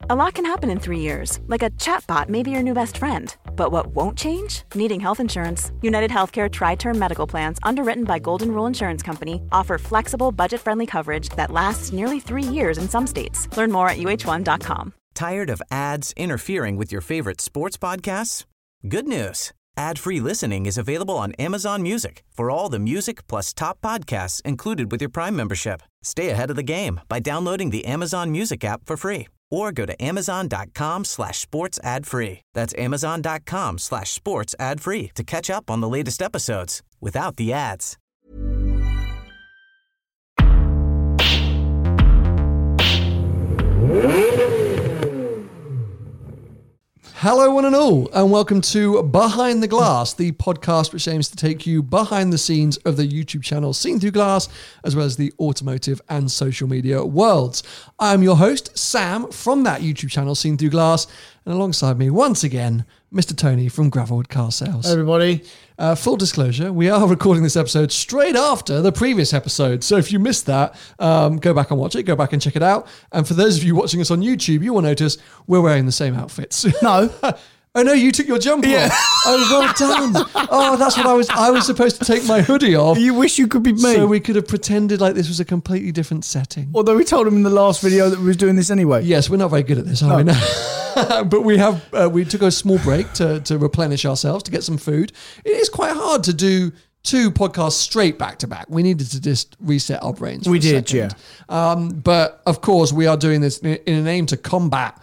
A lot can happen in 3 years, like a chatbot may be your new best friend. But what won't change? Needing health insurance. United Healthcare Tri-Term Medical Plans, underwritten by Golden Rule Insurance Company, offer flexible, budget-friendly coverage that lasts nearly 3 years in some states. Learn more at uh1.com. Tired of ads interfering with your favorite sports podcasts? Good news. Ad-free listening is available on Amazon Music for all the music plus top podcasts included with your Prime membership. Stay ahead of the game by downloading the Amazon Music app for free or go to amazon.com/sports ad free. That's amazon.com/sports ad free to catch up on the latest episodes without the ads. Hello one and all, and welcome to Behind the Glass, the podcast which aims to take you behind the scenes of the YouTube channel Seen Through Glass, as well as the automotive and social media worlds. I'm your host, Sam, from that YouTube channel Seen Through Glass, and alongside me, once again, Mr. Tony from Gravelwood Car Sales. Hey everybody. Full disclosure, we are recording this episode straight after the previous episode. So if you missed that, go back and watch it, go back and check it out. And for those of you watching us on YouTube, you will notice we're wearing the same outfits. No. Oh no, you took your jumper off. Oh, well done. Oh, that's what I was supposed to take my hoodie off. You wish you could be me. So we could have pretended like this was a completely different setting. Although we told him in the last video that we was doing this anyway. Yes, we're not very good at this, are we? No. But we took a small break to replenish ourselves, to get some food. It is quite hard to do 2 podcasts straight back to back. We needed to just reset our brains. We did, yeah. But of course, we are doing this in an aim to combat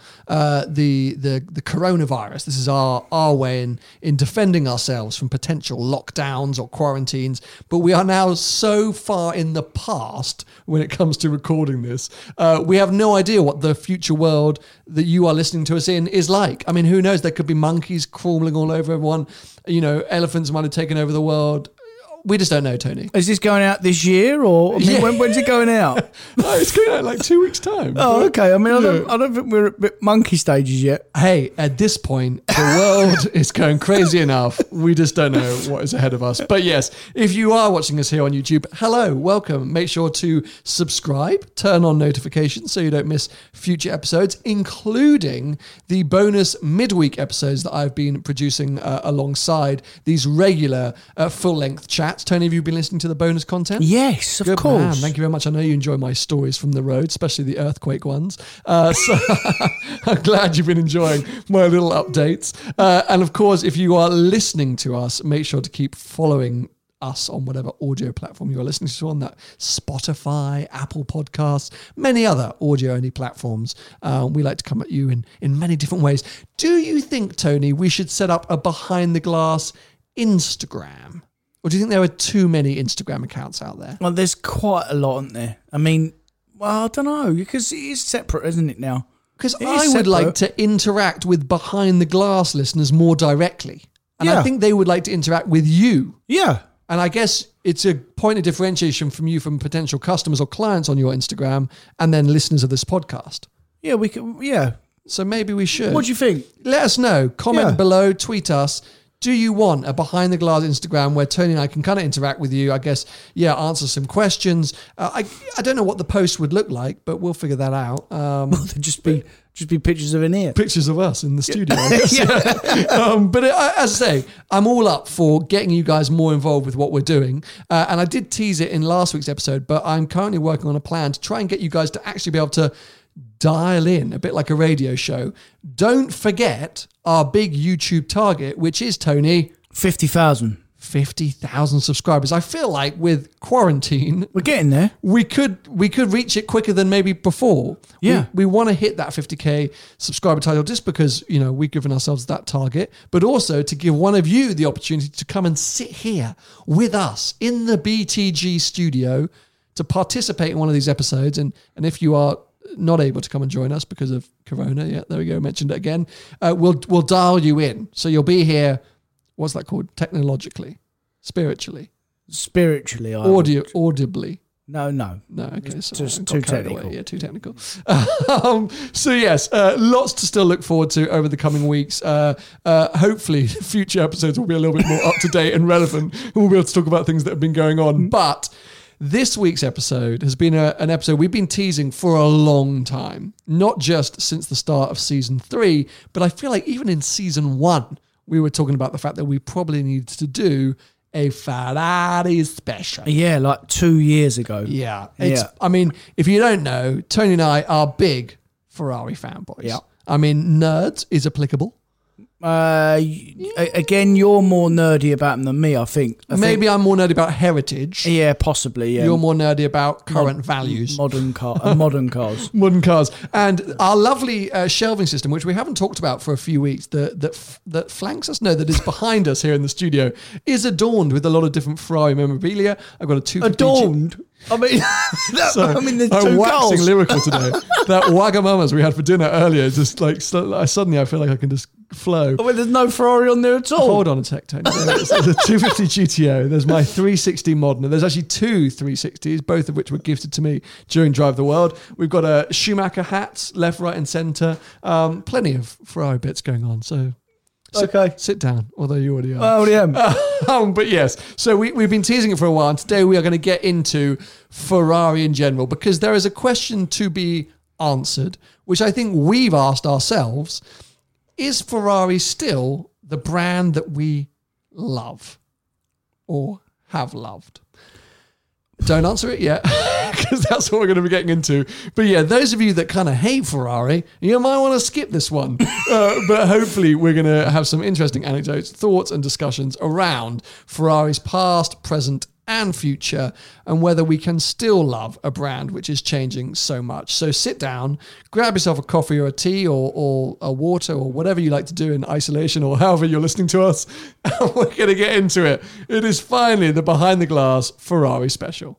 the coronavirus. This is our way in defending ourselves from potential lockdowns or quarantines. But we are now so far in the past when it comes to recording this. We have no idea what the future world that you are listening to us in is like. I mean, who knows? There could be monkeys crawling all over everyone. You know, elephants might have taken over the world. We just don't know, Tony. Is this going out this year, or when's it going out? No, it's going out in like 2 weeks' time. Oh, okay. I mean, I don't think we're at monkey stages yet. Hey, at this point, the world is going crazy enough. We just don't know what is ahead of us. But yes, if you are watching us here on YouTube, hello, welcome. Make sure to subscribe, turn on notifications so you don't miss future episodes, including the bonus midweek episodes that I've been producing alongside these regular full-length chats. Tony, have you been listening to the bonus content? Yes, of Good course. Man. Thank you very much. I know you enjoy my stories from the road, especially the earthquake ones. So I'm glad you've been enjoying my little updates. And of course, if you are listening to us, make sure to keep following us on whatever audio platform you are listening to on, that Spotify, Apple Podcasts, many other audio-only platforms. We like to come at you in many different ways. Do you think, Tony, we should set up a Behind the Glass Instagram? Or do you think there are too many Instagram accounts out there? Well, there's quite a lot, isn't there? I mean, well, I don't know, because it is separate, isn't it now? Because I would like to interact with Behind the Glass listeners more directly. And I think they would like to interact with you. Yeah. And I guess it's a point of differentiation from you from potential customers or clients on your Instagram and then listeners of this podcast. Yeah, we could, yeah. So maybe we should. What do you think? Let us know. Comment below, tweet us. Do you want a Behind the Glass Instagram where Tony and I can kind of interact with you? I guess, answer some questions. I don't know what the post would look like, but we'll figure that out. Well, they'd just be pictures of an ear. Pictures of us in the studio, I guess. But as I say, I'm all up for getting you guys more involved with what we're doing. And I did tease it in last week's episode, but I'm currently working on a plan to try and get you guys to actually be able to dial in, a bit like a radio show. Don't forget our big YouTube target, which is, Tony, 50,000 subscribers. I feel like with quarantine, we're getting there. We could reach it quicker than maybe before. Yeah, we want to hit that 50k subscriber title just because we've given ourselves that target, but also to give one of you the opportunity to come and sit here with us in the BTG studio to participate in one of these episodes. And if you are not able to come and join us because of Corona, there we go, mentioned it again, we'll dial you in. So you'll be here, what's that called? Technologically, spiritually, audibly. No. Okay, it's so just too technical. Yeah, too technical. So yes, lots to still look forward to over the coming weeks. Hopefully, future episodes will be a little bit more up to date and relevant. We'll be able to talk about things that have been going on. But This week's episode has been an episode we've been teasing for a long time, not just since the start of season 3, but I feel like even in season 1, we were talking about the fact that we probably needed to do a Ferrari special. Yeah, like 2 years ago. Yeah. I mean, if you don't know, Tony and I are big Ferrari fanboys. Yeah. I mean, nerds is applicable. Again, you're more nerdy about them than me, I think. Maybe I'm more nerdy about heritage. Yeah, possibly. Yeah. You're more nerdy about current values. Modern cars. Modern cars. And our lovely shelving system, which we haven't talked about for a few weeks, that flanks us, that is behind us here in the studio, is adorned with a lot of different Ferrari memorabilia. I've got a 250... Adorned? I mean, there's I'm two waxing cars. lyrical today. That Wagamamas we had for dinner earlier, just like suddenly I feel like I can just flow. I mean, there's no Ferrari on there at all. Hold on a sec, Tony. There's a 250 GTO. There's my 360 Modena. There's actually 2 360s, both of which were gifted to me during Drive the World. We've got a Schumacher hats, left, right, and centre. Plenty of Ferrari bits going on. So. Sit down, although you already are. I already am. But yes, so we've been teasing it for a while, and today we are going to get into Ferrari in general, because there is a question to be answered, which I think we've asked ourselves. Is Ferrari still the brand that we love or have loved? Don't answer it yet, because that's what we're going to be getting into. But yeah, those of you that kind of hate Ferrari, you might want to skip this one. But hopefully we're going to have some interesting anecdotes, thoughts and discussions around Ferrari's past, present and future, and whether we can still love a brand which is changing so much. So sit down, grab yourself a coffee or a tea or a water or whatever you like to do in isolation or however you're listening to us, and we're going to get into it. It is finally the Behind the Glass Ferrari special.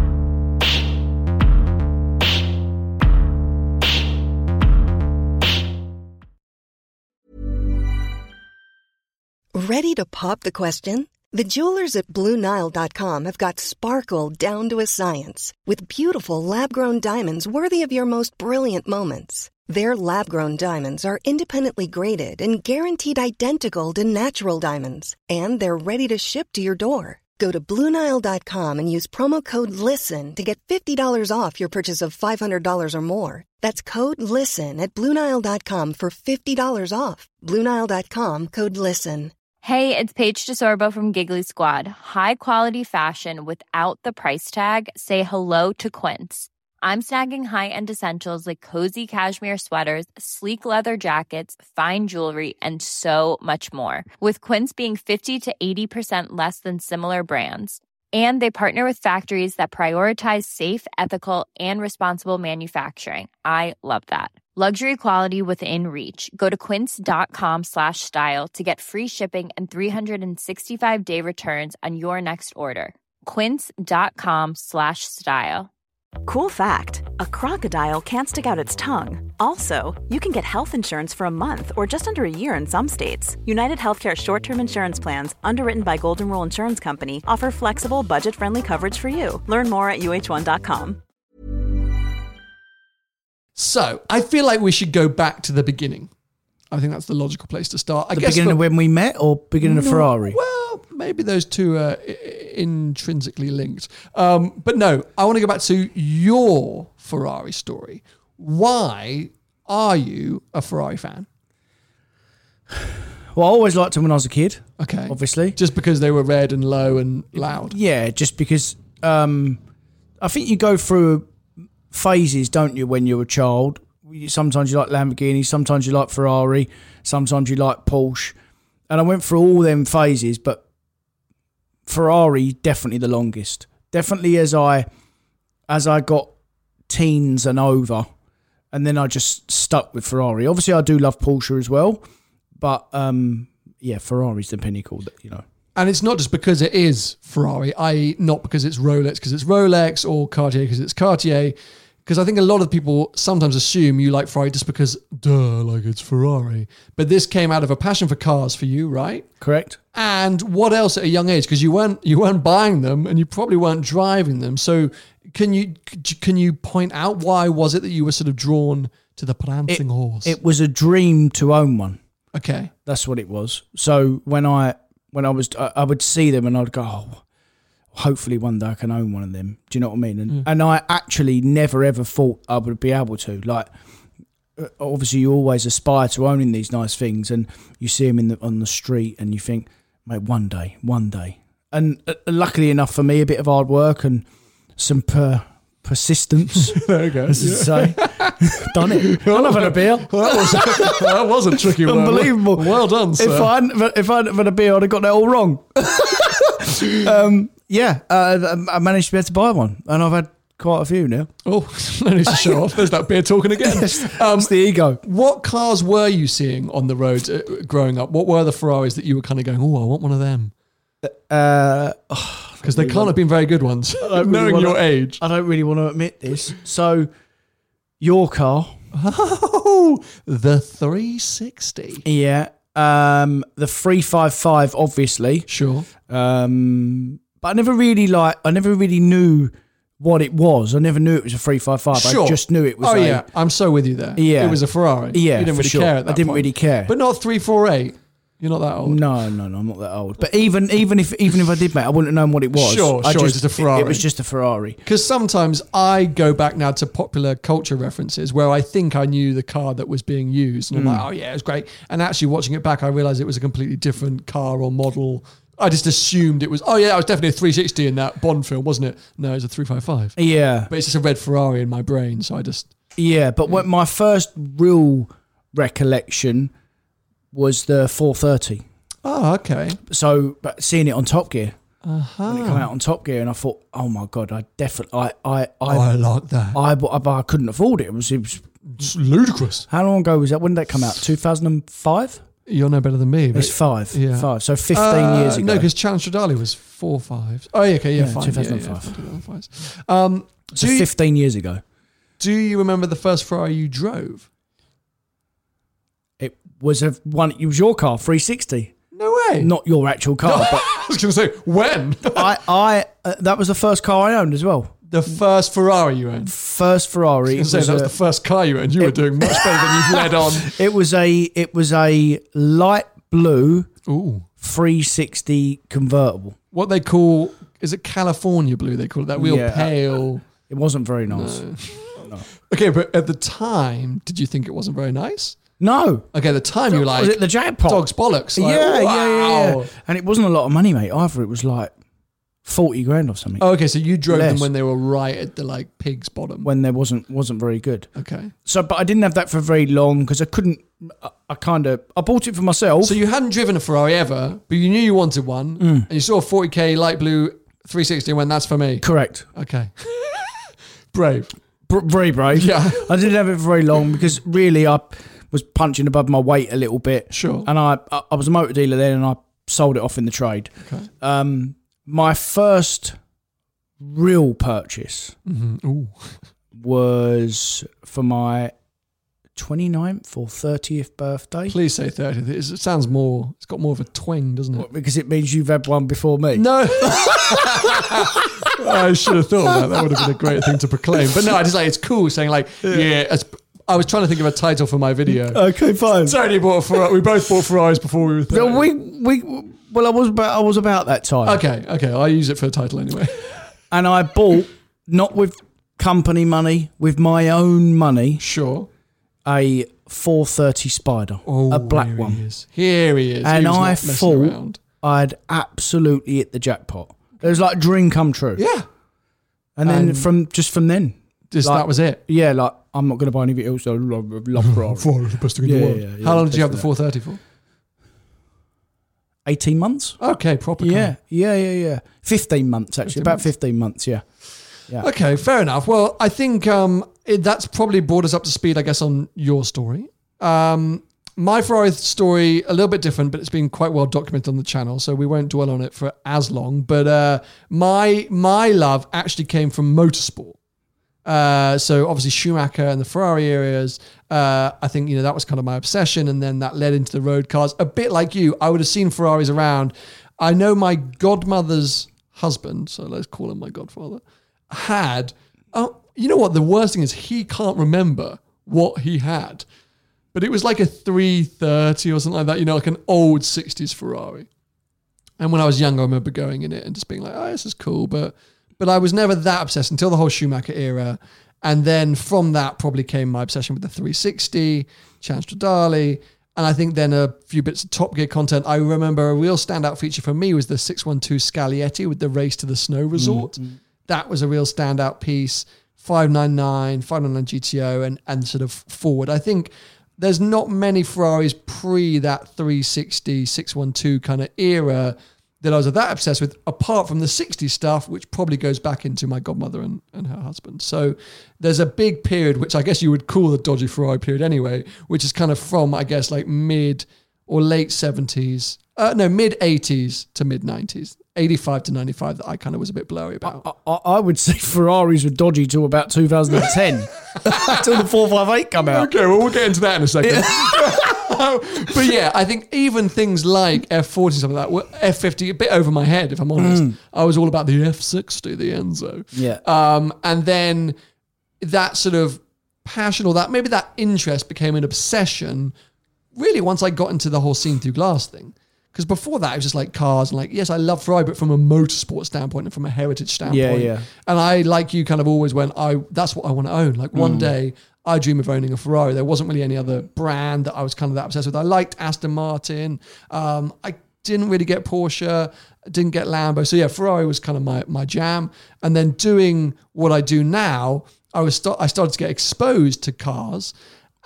Ready to pop the question? The jewelers at BlueNile.com have got sparkle down to a science with beautiful lab-grown diamonds worthy of your most brilliant moments. Their lab-grown diamonds are independently graded and guaranteed identical to natural diamonds, and they're ready to ship to your door. Go to BlueNile.com and use promo code LISTEN to get $50 off your purchase of $500 or more. That's code LISTEN at BlueNile.com for $50 off. BlueNile.com, code LISTEN. Hey, it's Paige DeSorbo from Giggly Squad. High quality fashion without the price tag. Say hello to Quince. I'm snagging high-end essentials like cozy cashmere sweaters, sleek leather jackets, fine jewelry, and so much more. With Quince being 50 to 80% less than similar brands. And they partner with factories that prioritize safe, ethical, and responsible manufacturing. I love that. Luxury quality within reach. Go to quince.com/style to get free shipping and 365-day returns on your next order. Quince.com/style. Cool fact, a crocodile can't stick out its tongue. Also, you can get health insurance for a month or just under a year in some states. United Healthcare short-term insurance plans, underwritten by Golden Rule Insurance Company, offer flexible, budget-friendly coverage for you. Learn more at uh1.com. So, I feel like we should go back to the beginning. I think that's the logical place to start. I guess beginning of when we met or beginning of Ferrari? Well, maybe those two are intrinsically linked. But no, I want to go back to your Ferrari story. Why are you a Ferrari fan? Well, I always liked them when I was a kid. Okay. Obviously. Just because they were red and low and loud? Yeah, just because I think you go through phases, don't you, when you're a child? Sometimes you like Lamborghini, sometimes you like Ferrari, sometimes you like Porsche. And I went through all them phases, but Ferrari definitely the longest. Definitely as I got teens and over, and then I just stuck with Ferrari. Obviously, I do love Porsche as well, but yeah, Ferrari's the pinnacle, you know. And it's not just because it is Ferrari, i.e. not because it's Rolex because it's Rolex or Cartier because it's Cartier. Because I think a lot of people sometimes assume you like Ferrari just because, like it's Ferrari. But this came out of a passion for cars for you, right? Correct. And what else at a young age? Because you weren't buying them and you probably weren't driving them. So can you point out why was it that you were sort of drawn to the prancing horse? It was a dream to own one. Okay. That's what it was. So when I would see them and I'd go, hopefully one day I can own one of them. Do you know what I mean? And I actually never ever thought I would be able to. Like, obviously you always aspire to owning these nice things, and you see them on the street and you think, mate, one day. And luckily enough for me, a bit of hard work and some persistence. There you go. As I say. Done it. I've had a beer. That was a tricky one. Unbelievable. Well done, sir. If I hadn't had a beer, I'd have got that all wrong. I managed to be able to buy one, and I've had quite a few now. Oh, no need to show off. There's that beer talking again. It's the ego. What cars were you seeing on the road growing up? What were the Ferraris that you were kind of going, oh, I want one of them? Because they can't have been very good ones, knowing your age. I don't really want to admit this. So, your car. Oh, the 360. Yeah. The 355, obviously. Sure. But I never really knew what it was. I never knew it was a 355. Sure. I just knew it was. Oh, yeah. I'm so with you there. Yeah. It was a Ferrari. Yeah. You didn't really care at that I didn't point. really care. But not 348. You're not that old. No, I'm not that old. But even if I did, mate, I wouldn't have known what it was. Sure, it's just a Ferrari. It was just a Ferrari. Because sometimes I go back now to popular culture references where I think I knew the car that was being used. And I'm like, oh yeah, it was great. And actually watching it back, I realised it was a completely different car or model. I just assumed it was, oh yeah, it was definitely a 360 in that Bond film, wasn't it? No, it was a 355. Yeah. But it's just a red Ferrari in my brain, so I just... Yeah, but when my first real recollection was the 430. Oh, okay. So, but seeing it on Top Gear, when it came out on Top Gear, and I thought, oh my god, I like that. I couldn't afford it. It was It's ludicrous. how long ago was that? When did that come out? 2005. You're no better than me. But It's five. Yeah. 5. So 15 years ago. No, because Challenge Stradale was 4.5. Oh, yeah, okay, yeah, fine. 2005. Yeah, 2005. So 15 years ago. Do you remember the first Ferrari you drove? It was it was your car, 360. No way. Not your actual car, but I was going to say, when? I that was the first car I owned as well. The first Ferrari you owned? First Ferrari. I was going to say, that was the first car you owned. You were doing much better than you've led on. It was a light blue Ooh. 360 convertible. What they call, is it California blue they call it? That real Yeah. pale. It wasn't very nice. No. Okay, but at the time, did you think it wasn't very nice? No. Okay, at the time you were like, Was it the jackpot? dog's bollocks. Like, yeah. wow. And it wasn't a lot of money, mate, either. It was like 40 grand or something. Oh, okay, so you drove them Less. when they were right at the like pig's bottom. When there wasn't very good. Okay. So, but I didn't have that for very long because I couldn't. I bought it for myself. So you hadn't driven a Ferrari ever, but you knew you wanted one, and you saw a 40k light blue 360 and went, that's for me. Correct. Okay. Brave. Very brave. Yeah. I didn't have it for very long because really I was punching above my weight a little bit. Sure. And I was a motor dealer then, and I sold it off in the trade. Okay. My first real purchase was for my 29th or 30th birthday. Please say 30th. It sounds more, it's got more of a twang, doesn't it? Because it means you've had one before me. No. I should have thought of that. That would have been a great thing to proclaim. But no, I just like, it's cool saying like, I was trying to think of a title for my video. Okay, fine. Tony bought a Ferrari. We both bought Ferraris before we were 30. Well, I was about that time. Okay. I'll use it for the title anyway. And I bought, not with company money, with my own money, Sure. a 430 Spider, a black one. Here he is. And He was not I messing thought around. I'd absolutely hit the jackpot. It was like a dream come true. Yeah. And then And from then, Just like, that was it. yeah, like I'm not going to buy anything else. I love Ferrari. Ferrari's the best thing in the world. Yeah, How long did you have the best 430 for? 18 months. Okay, proper car. Yeah. 15 months actually. 15 About months. 15 months. Yeah. Okay, fair enough. Well, I think that's probably brought us up to speed, I guess, on your story. My Ferrari story, a little bit different, but it's been quite well documented on the channel, so we won't dwell on it for as long. But my love actually came from motorsport. So obviously Schumacher and the Ferrari areas, I think, that was kind of my obsession. And then that led into the road cars. A bit like you, I would have seen Ferraris around. I know my godmother's husband, so let's call him my godfather, had, you know what? The worst thing is he can't remember what he had, but it was like a 330 or something like that, like an old 60s Ferrari. And when I was young, I remember going in it and just being like, oh, this is cool. But I was never that obsessed until the whole Schumacher era. And then from that probably came my obsession with the 360, Chance Stradale. And I think then a few bits of Top Gear content. I remember a real standout feature for me was the 612 Scaglietti with the race to the snow resort. That was a real standout piece. 599 GTO and sort of forward. I think there's not many Ferraris pre that 360, 612 kind of era that I was that obsessed with, apart from the 60 stuff, which probably goes back into my godmother and her husband. So there's a big period, which I guess you would call the dodgy Ferrari period anyway, which is kind of from, I guess, like mid or late 70s, mid 80s to mid 90s. 85 to 95 that I kind of was a bit blurry about. I would say Ferraris were dodgy till about 2010, till the 458 come out. Okay, well, we'll get into that in a second. Yeah. But yeah, I think even things like F40, something like that, were F50, a bit over my head, if I'm honest. I was all about the F60, the Enzo. Yeah. And then that sort of passion or that maybe that interest became an obsession really once I got into the whole Seen Through Glass thing. Because before that, it was just like cars and like, yes, I love Ferrari, but from a motorsport standpoint and from a heritage standpoint. Yeah. And I, like you, kind of always went, that's what I want to own. Like one day, I dream of owning a Ferrari. There wasn't really any other brand that I was kind of that obsessed with. I liked Aston Martin. I didn't really get Porsche. Didn't get Lambo. So yeah, Ferrari was kind of my jam. And then doing what I do now, I started to get exposed to cars.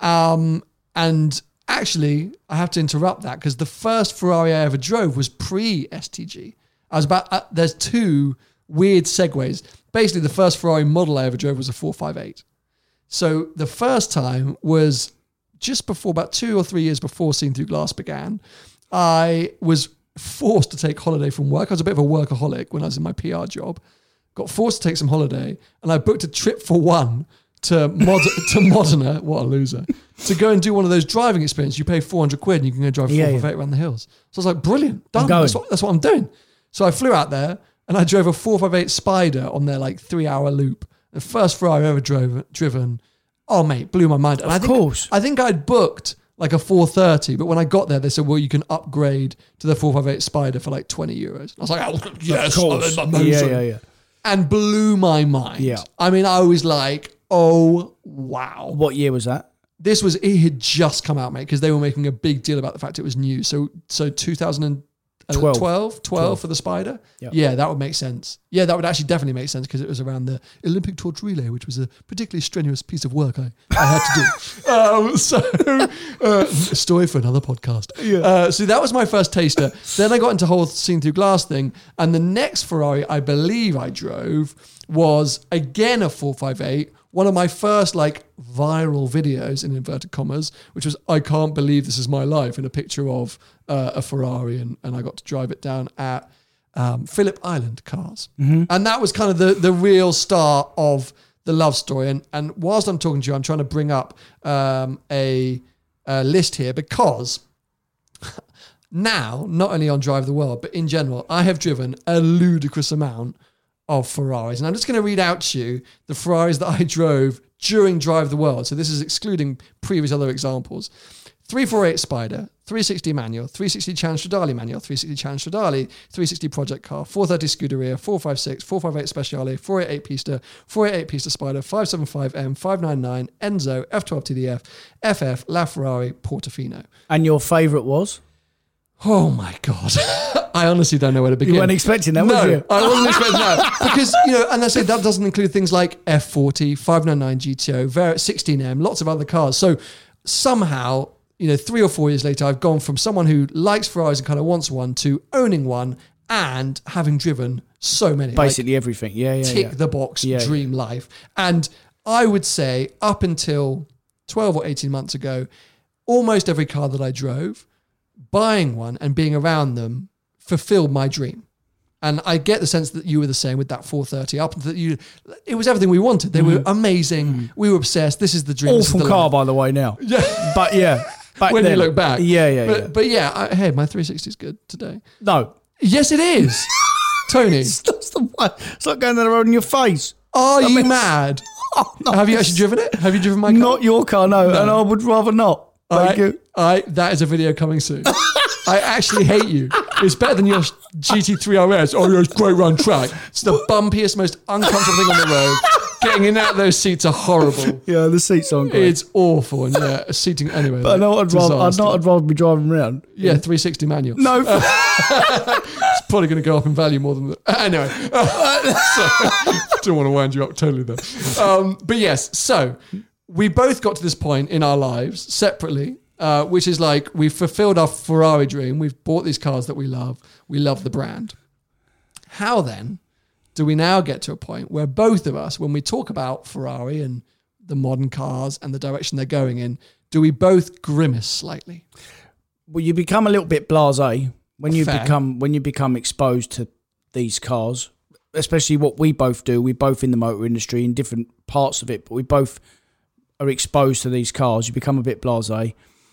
And actually, I have to interrupt that because the first Ferrari I ever drove was pre-STG. There's two weird segues. Basically, the first Ferrari model I ever drove was a 458. So the first time was just before, about 2 or 3 years before Seen Through Glass began. I was forced to take holiday from work. I was a bit of a workaholic when I was in my PR job. Got forced to take some holiday, and I booked a trip for one to Modena, what a loser, to go and do one of those driving experiences. You pay 400 quid and you can go drive 458 around the hills. So I was like, brilliant, done. That's what I'm doing. So I flew out there and I drove a 458 Spider on their like 3-hour loop. The first Ferrari I ever driven. Oh mate, blew my mind. And I think I'd booked like a 430, but when I got there, they said, well, you can upgrade to the 458 Spider for like 20 euros. I was like, oh, yes, of course. Yeah. And blew my mind. Yeah. I mean, I was like, oh, wow. What year was that? It had just come out, mate, because they were making a big deal about the fact it was new. So 2012 for the Spider? Yep. Yeah, that would make sense. Yeah, that would actually definitely make sense because it was around the Olympic torch relay, which was a particularly strenuous piece of work I had to do. Story for another podcast. Yeah. So that was my first taster. Then I got into whole Seen Through Glass thing. And the next Ferrari I believe I drove was again a 458. One of my first like viral videos in inverted commas, which was, I can't believe this is my life, in a picture of a Ferrari. And I got to drive it down at Phillip Island Cars. Mm-hmm. And that was kind of the real start of the love story. And whilst I'm talking to you, I'm trying to bring up a list here because now, not only on Drive the World, but in general, I have driven a ludicrous amount of Ferraris. And I'm just going to read out to you the Ferraris that I drove during Drive the World. So this is excluding previous other examples. 348 Spider, 360 manual, 360 Chance Stradale manual, 360 Chance Stradale, 360 Project Car, 430 Scuderia, 456, 458 Speciale, 488 Pista, 488 Pista Spider, 575M, 599, Enzo, F12 TDF, FF, LaFerrari, Portofino. And your favourite was? Oh my God. I honestly don't know where to begin. You weren't expecting that, was you? I wasn't expecting that. Because, and I say that doesn't include things like F40, 599 GTO, 16M, lots of other cars. So somehow, 3 or 4 years later, I've gone from someone who likes Ferraris and kind of wants one to owning one and having driven so many. Basically everything. Yeah. Tick the box, dream life. And I would say up until 12 or 18 months ago, almost every car that I drove, buying one and being around them fulfilled my dream. And I get the sense that you were the same with that 430 up until it was everything we wanted. They were amazing. We were obsessed. This is the dream. Awful car, by the way, now. Yeah. But yeah. When you look back. Yeah. But yeah, hey, my 360 is good today. No. Yes, it is. Tony. That's the one. It's like going down the road in your face. Are you mad? Oh, no. Have you actually driven it? Have you driven my car? Not your car, no. And I would rather not. Thank you. That is a video coming soon. I actually hate you. It's better than your GT3 RS. Oh, yeah, it's great run track. It's the bumpiest, most uncomfortable thing on the road. Getting in and out of those seats are horrible. Yeah, the seats aren't great. It's awful. And yeah, seating anyway. But I know I'd rather be driving around. Yeah, 360 manual. No. It's probably going to go up in value more than that. Anyway. So, don't want to wind you up totally there. But yes, so we both got to this point in our lives separately, which is like we've fulfilled our Ferrari dream. We've bought these cars that we love. We love the brand. How then do we now get to a point where both of us, when we talk about Ferrari and the modern cars and the direction they're going in, do we both grimace slightly? Well, you become a little bit blasé when you Fair. become exposed to these cars, especially what we both do. We're both in the motor industry in different parts of it, but we both are exposed to these cars. You become a bit blasé,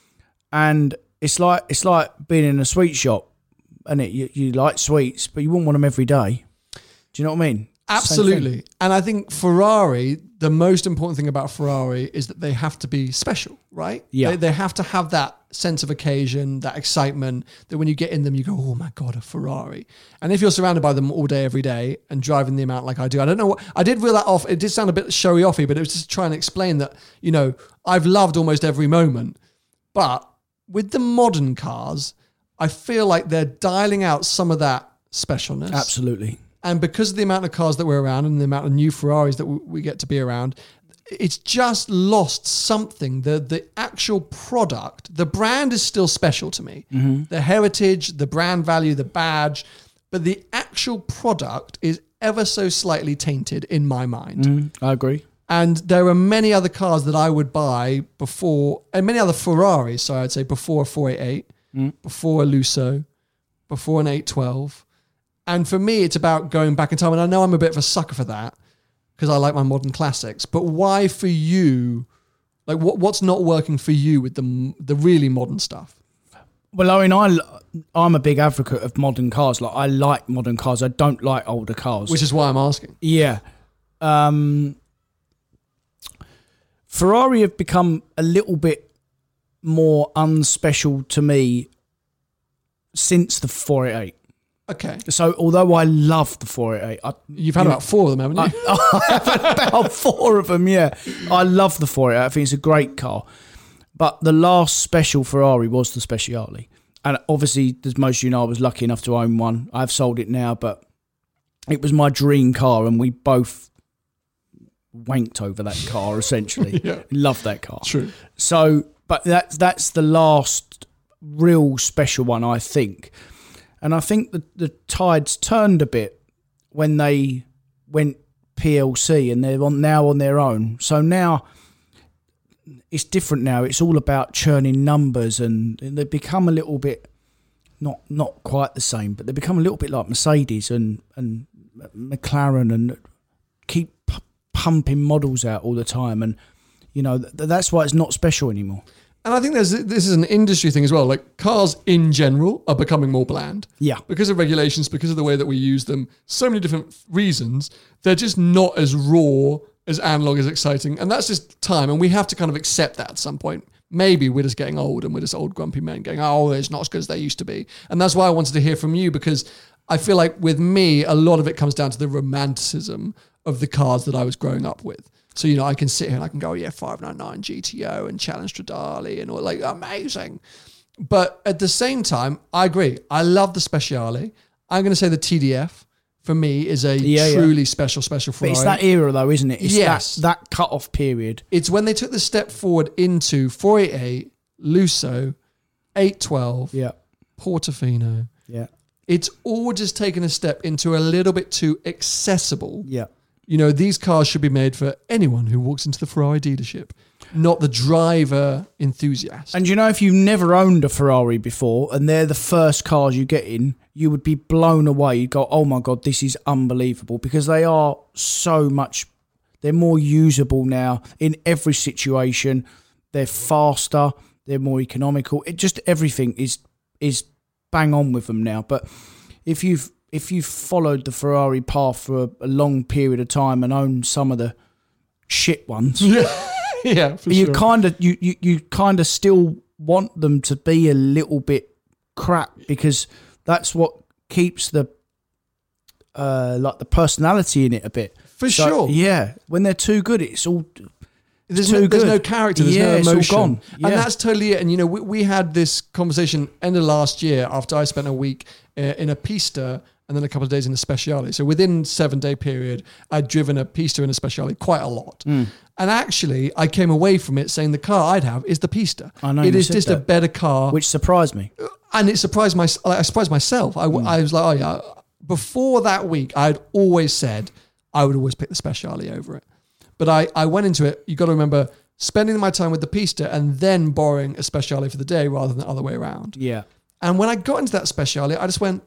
and it's like being in a sweet shop, and you like sweets, but you wouldn't want them every day. Do you know what I mean? Absolutely. And I think Ferrari, the most important thing about Ferrari is that they have to be special, right? Yeah. They have to have that sense of occasion, that excitement, that when you get in them, you go, oh my God, a Ferrari. And if you're surrounded by them all day, every day, and driving the amount like I do, I don't know what, I did reel that off. It did sound a bit showy-offy, but it was just trying to explain that, you know, I've loved almost every moment. But with the modern cars, I feel like they're dialing out some of that specialness. Absolutely. And because of the amount of cars that we're around and the amount of new Ferraris that we get to be around, it's just lost something. The actual product, the brand is still special to me. Mm-hmm. The heritage, the brand value, the badge, but the actual product is ever so slightly tainted in my mind. I agree. And there are many other cars that I would buy before, and many other Ferraris, so I'd say before a 488, before a Lusso, before an 812. And for me, it's about going back in time. And I know I'm a bit of a sucker for that because I like my modern classics. But why for you? Like, what's not working for you with the really modern stuff? Well, I mean, I'm a big advocate of modern cars. Like, I like modern cars. I don't like older cars. Which is why I'm asking. Yeah. Ferrari have become a little bit more unspecial to me since the 488. Okay. So, although I love the 488, You've had about 4 of them, haven't you? I've had about 4 of them, yeah. I love the 488. I think it's a great car. But the last special Ferrari was the Speciale. And obviously, as most of you know, I was lucky enough to own one. I've sold it now, but it was my dream car, and we both wanked over that car, essentially. Yeah. Loved that car. True. So, but that's the last real special one, I think. And I think the tides turned a bit when they went PLC and they're now on their own. So now it's different now. It's all about churning numbers, and they become a little bit, not quite the same, but they become a little bit like Mercedes and McLaren, and keep pumping models out all the time. And, you know, that's why it's not special anymore. And I think this is an industry thing as well. Like, cars in general are becoming more bland. Yeah. Because of regulations, because of the way that we use them, so many different reasons, they're just not as raw, as analog, as exciting. And that's just time. And we have to kind of accept that at some point. Maybe we're just getting old and we're just old grumpy men going, oh, it's not as good as they used to be. And that's why I wanted to hear from you, because I feel like with me, a lot of it comes down to the romanticism of the cars that I was growing up with. So, you know, I can sit here and I can go, yeah, 599 GTO and Challenge Stradale and all, like, amazing. But at the same time, I agree. I love the Speciale. I'm going to say the TDF, for me, is a truly special Ferrari. But it's that era, though, isn't it? It's yes. that cut-off period. It's when they took the step forward into 488, Lusso, 812, Portofino. Yeah. It's all just taken a step into a little bit too accessible. Yeah. You know, these cars should be made for anyone who walks into the Ferrari dealership, not the driver enthusiast. And you know, if you've never owned a Ferrari before and they're the first cars you get in, you would be blown away. You'd go, oh my God, this is unbelievable, because they are so much, they're more usable now in every situation. They're faster, they're more economical. It just, everything is bang on with them now. But if you've followed the Ferrari path for a long period of time and owned some of the shit ones, yeah, for you sure. kind of still want them to be a little bit crap, because That's what keeps the like the personality in it a bit. For sure. Yeah. When they're too good, it's all There's no character, there's no emotion. It's all gone. Yeah. And that's totally it. And, you know, we had this conversation end of last year after I spent a week in a pista and then a couple of days in a speciale. So within 7-day period, I'd driven a pista and a speciale quite a lot. And actually, I came away from it saying the car I'd have is the pista. I know. It is just a better car. Which surprised me. And it surprised I surprised myself. I was like, oh yeah. Before that week, I'd always said I would always pick the speciale over it. But I went into it, you got to remember, spending my time with the pista and then borrowing a speciale for the day rather than the other way around. Yeah. And when I got into that speciale, I just went,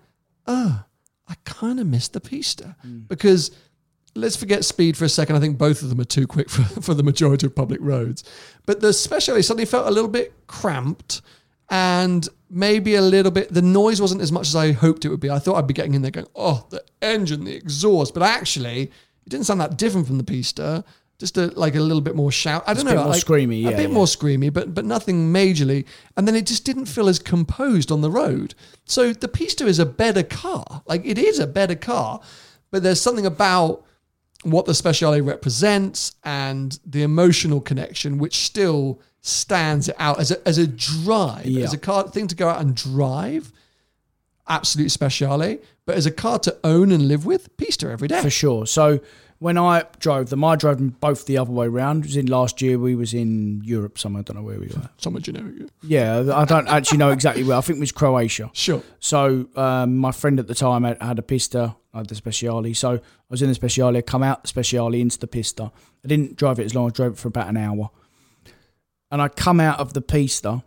I kind of missed the pista. Because let's forget speed for a second. I think both of them are too quick for the majority of public roads. But the speciale suddenly felt a little bit cramped and maybe a little bit, the noise wasn't as much as I hoped it would be. I thought I'd be getting in there going, oh, the engine, the exhaust. But actually, it didn't sound that different from the pista. Just a little bit more shout. I don't know. A bit more screamy, yeah. A bit more screamy, but nothing majorly. And then it just didn't feel as composed on the road. So the Pista is a better car. Like, it is a better car. But there's something about what the Speciale represents and the emotional connection, which still stands it out as a drive, as a car thing to go out and drive. Absolute Speciale. But as a car to own and live with, Pista every day. For sure. So when I drove them both the other way around. It was in last year. We was in Europe somewhere. I don't know where we were. Somewhere generic. Yeah, I don't actually know exactly where. I think it was Croatia. Sure. So my friend at the time had a Pista. I had the Speciale. So I was in the Speciale. I come out the Speciale into the Pista. I didn't drive it as long. I drove it for about an hour. And I come out of the Pista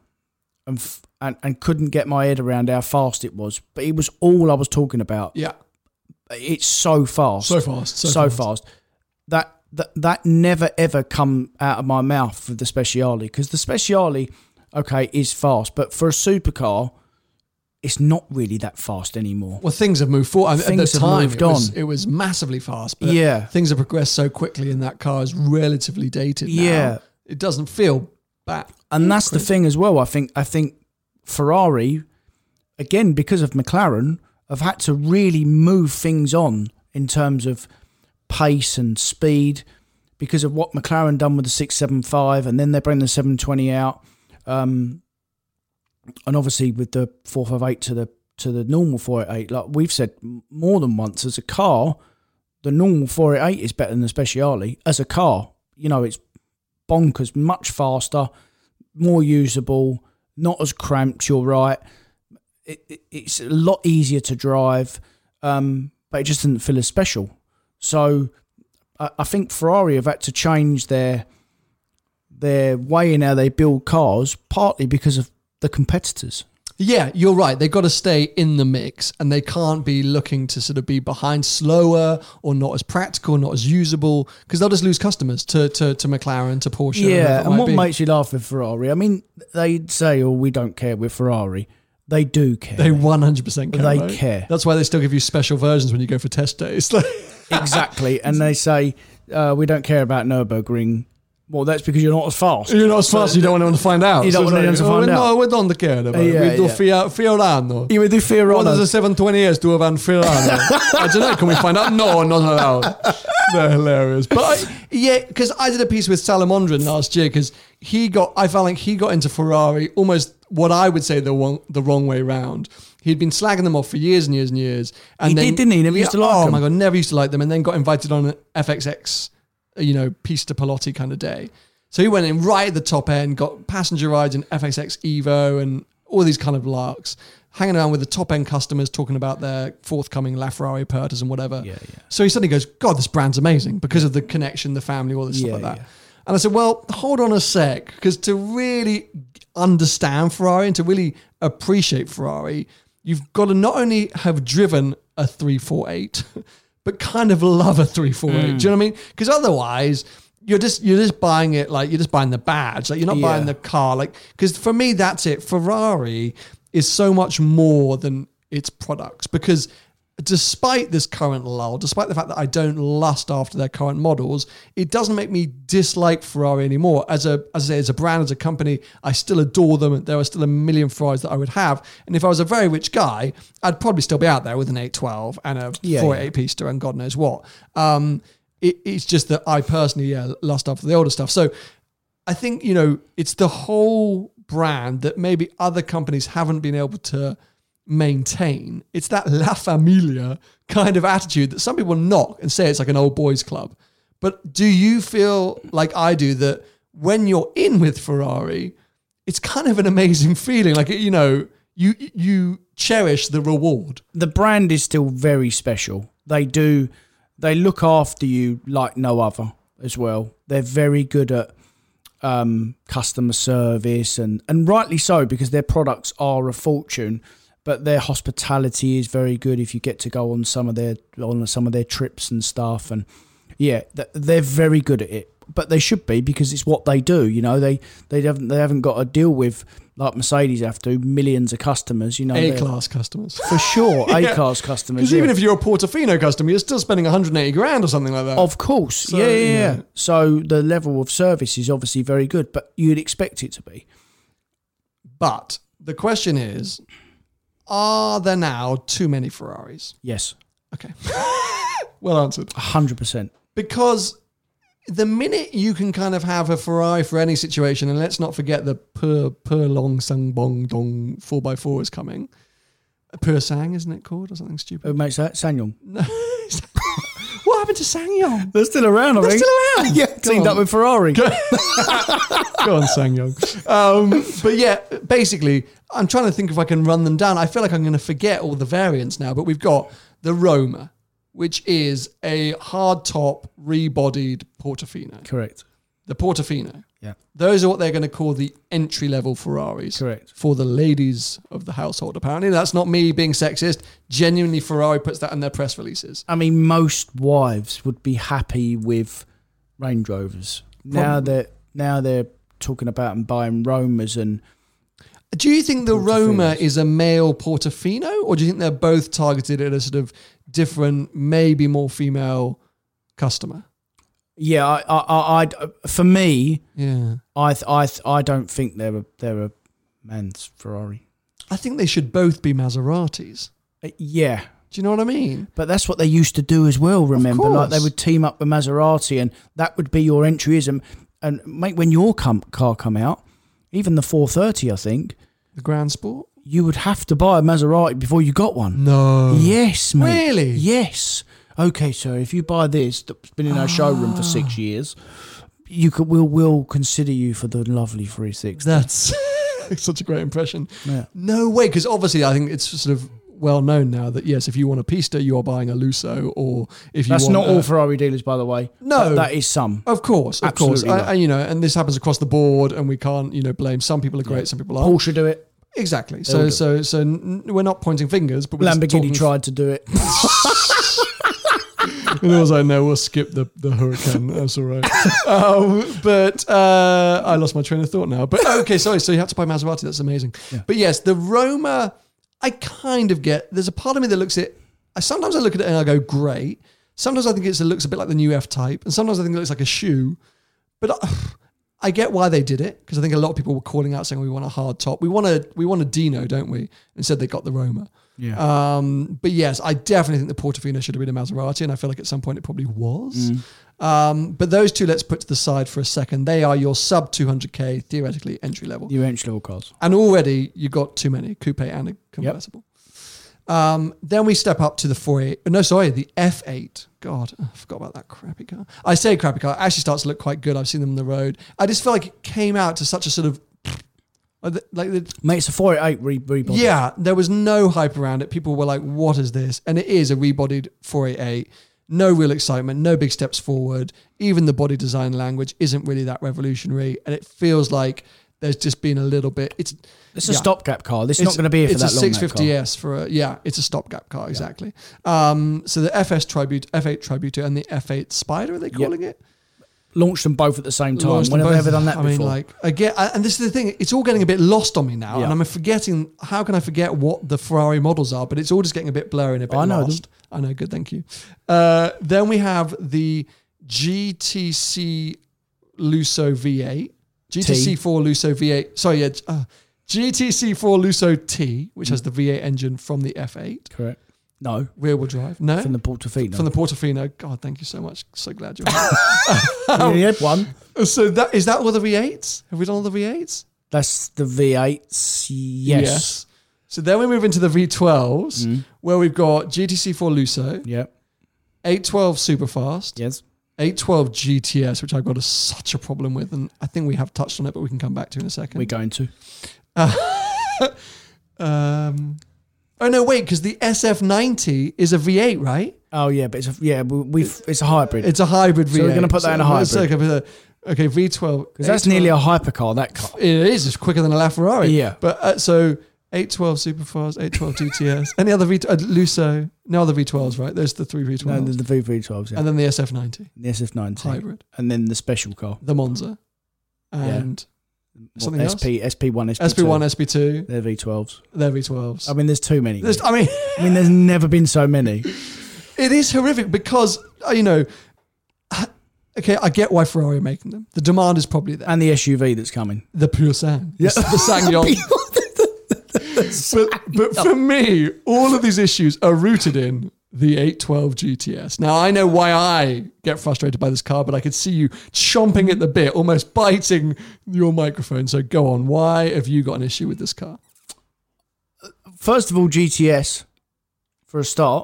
and couldn't get my head around how fast it was. But it was all I was talking about. Yeah. It's so fast. So fast. That never ever come out of my mouth with the Speciale, because the Speciale, okay, is fast, but for a supercar, it's not really that fast anymore. Well, things have moved forward. Things at the have time, moved on. It was massively fast, but yeah, things have progressed so quickly, and that car is relatively dated now. Yeah, it doesn't feel bad. And that's crazy. The thing as well. I think Ferrari, again, because of McLaren, have had to really move things on in terms of pace and speed because of what McLaren done with the 675, and then they bring the 720 out, and obviously with the 458 to the normal 488. Like we've said more than once, as a car, the normal 488 is better than the Speciale. As a car, you know, it's bonkers, much faster, more usable, not as cramped. You're right. It's a lot easier to drive, but it just didn't feel as special. So I think Ferrari have had to change their way in how they build cars, partly because of the competitors. Yeah, you're right. They've got to stay in the mix, and they can't be looking to sort of be behind, slower, or not as practical, not as usable, because they'll just lose customers to McLaren, to Porsche. Yeah, and what makes you laugh with Ferrari? I mean, they say, "Oh, we don't care with Ferrari." They do care. They 100% care. They care. That's why they still give you special versions when you go for test days. Exactly. And they say, we don't care about Nürburgring. Well, that's because you're not as fast. You're not as fast, you don't want anyone to find out. You don't want anyone to find out. No, we don't care about it. We do Fiorano. We do Fiorano. What does a 720S do about Fiorano? I don't know. Can we find out? No, not allowed. They're hilarious. But because I did a piece with Salamondrin last year, because I felt like he got into Ferrari almost what I would say the wrong way round. He'd been slagging them off for years and years and years. And he did, didn't he? Never used to like them. Oh my God, never used to like them. And then got invited on an FXX, Pista Pilotti kind of day. So he went in right at the top end, got passenger rides in FXX Evo and all these kind of larks, hanging around with the top end customers, talking about their forthcoming LaFerrari Pertas and whatever. Yeah. So he suddenly goes, God, this brand's amazing because of the connection, the family, all this stuff like that. Yeah. And I said, well, hold on a sec, because to really understand Ferrari and to really appreciate Ferrari, you've got to not only have driven a 348, but kind of love a 348. Do you know what I mean? Because otherwise, you're just buying it, like you're just buying the badge, like you're not buying the car. Like, because for me, that's it. Ferrari is so much more than its products, because despite this current lull, despite the fact that I don't lust after their current models, it doesn't make me dislike Ferrari anymore. As a brand, as a company, I still adore them. There are still a million Ferraris that I would have. And if I was a very rich guy, I'd probably still be out there with an 812 and a 488 Pista and God knows what. It's just that I personally, lust after the older stuff. So I think, it's the whole brand that maybe other companies haven't been able to maintain. It's that La Familia kind of attitude that some people knock and say it's like an old boys club. But do you feel like I do that when you're in with Ferrari, it's kind of an amazing feeling? Like, you cherish the reward. The brand is still very special. They look after you like no other as well. They're very good at customer service and rightly so, because their products are a fortune. But their hospitality is very good if you get to go on some of their trips and stuff. And they're very good at it. But they should be, because it's what they do. They haven't got to deal with, like Mercedes have to, millions of customers. A-class customers for sure. A-class customers. Because even if you're a Portofino customer, you're still spending 180 grand or something like that. Of course, so, yeah. So the level of service is obviously very good, but you'd expect it to be. But the question is, are there now too many Ferraris? Yes. Okay. Well answered. 100%. Because the minute you can kind of have a Ferrari for any situation, and let's not forget the Per Long Sang Bong Dong 4x4 is coming. Per Sang, isn't it called? Or something stupid. Who makes that? SsangYong. No. What happened to SsangYong? They're still around, I think. They're still around? Yeah, teamed up with Ferrari. Go on, SsangYong. But yeah, basically, I'm trying to think if I can run them down. I feel like I'm going to forget all the variants now, but we've got the Roma, which is a hard-top, rebodied Portofino. Correct. The Portofino. Yeah. Those are what they're going to call the entry-level Ferraris. Correct. For the ladies of the household, apparently. That's not me being sexist. Genuinely, Ferrari puts that in their press releases. I mean, most wives would be happy with Range Rovers. Now they're talking about and buying Romas and... Do you think the Roma is a male Portofino, or do you think they're both targeted at a sort of different, maybe more female customer? Yeah, I for me, yeah, I don't think they're a man's Ferrari. I think they should both be Maseratis. Yeah. Do you know what I mean? But that's what they used to do as well, remember? Like they would team up with Maserati and that would be your entryism. And mate, when your car come out, even the 430, I think. The Grand Sport? You would have to buy a Maserati before you got one. No. Yes, mate. Really? Yes. Okay, so if you buy this that's been in our showroom for 6 years, we'll consider you for the lovely 360. That's such a great impression. Yeah. No way, because obviously I think it's sort of well known now that yes, if you want a Pista, you are buying a Lusso, or if you that's want not all Ferrari dealers, by the way. No, that is some. Of course. And this happens across the board, and we can't blame. Some people are great, some people aren't. Porsche do it. Exactly. So we're not pointing fingers, but we're Lamborghini tried to do it. And I was like, no, we'll skip the Huracan. That's all right. But I lost my train of thought now. But okay, sorry. So you have to buy Maserati. That's amazing. Yeah. But yes, the Roma, I kind of get. There's a part of me that looks at it. Sometimes I look at it and I go, great. Sometimes I think it looks a bit like the new F-Type. And sometimes I think it looks like a shoe. But I get why they did it, because I think a lot of people were calling out saying we want a hard top. We want a Dino, don't we? Instead they got the Roma. Yeah. But yes, I definitely think the Portofino should have been a Maserati, and I feel like at some point it probably was. But those two, let's put to the side for a second. They are your sub 200k, theoretically entry level. Your entry level cars. And already you got too many, coupe and a convertible. Yep. Then we step up to the the F8. God, I forgot about that crappy car. I say crappy car. It actually starts to look quite good. I've seen them on the road. I just feel like it came out to such a sort of... Mate, it's a 488 rebody. Yeah, there was no hype around it. People were like, what is this? And it is a rebodied 488. No real excitement, no big steps forward. Even the body design language isn't really that revolutionary. And it feels like there's just been a little bit... It's a stopgap car. This is not going to be here for that long. It's a 650S it's a stopgap car, exactly. So the FS Tributo, F8 Tributo and the F8 Spider, are they calling it? Launched them both at the same time. Launched When them have I both. ever done that I before? mean, like, again, and this is the thing, it's all getting a bit lost on me now, Yeah. and I'm forgetting, how can I forget what the Ferrari models are, but it's all just getting a bit blurry and a bit I know lost. I know, good, thank you. Then we have the GTC Lusso V8, GTC4 Lusso V8, GTC4 Lusso T, which has the V8 engine from the F8. Correct. No. Rear-wheel drive. No? From the Portofino. From the Portofino. God, thank you so much. So glad you're You only had one. here. So is that all the V8s? Have we done all the V8s? That's the V8s. Yes. So then we move into the V12s, where we've got GTC4 Lusso, Yep. 812 Superfast, Yes. 812 GTS, which I've got such a problem with, and I think we have touched on it, but we can come back to in a second. We're going to. Oh no, wait, because the SF90 is a V8, right? Oh yeah, but it's a hybrid. It's a hybrid V8. So we're gonna put that in a hybrid. Okay, V12. Because that's nearly a hypercar. That car. It is. It's quicker than a LaFerrari. Yeah. But so 812 Superfast, 812 GTS. Any other Lusso? No other V12s, right? There's the three V12s. No, there's the V12s. Yeah. And then the SF90. The SF90 Hybrid. and then the special car. The Monza. And something else? SP1, SP2. SP1, SP2. They're V12s. They're V12s. I mean, there's too many. I mean, there's never been so many. It is horrific because, okay, I get why Ferrari are making them. The demand is probably there. And the SUV that's coming. The Pure Sang. Yeah. The Sangyon. but for me, all of these issues are rooted in the 812 GTS. Now, I know why I get frustrated by this car, but I could see you chomping at the bit, almost biting your microphone. So go on. Why have you got an issue with this car? First of all, GTS, for a start.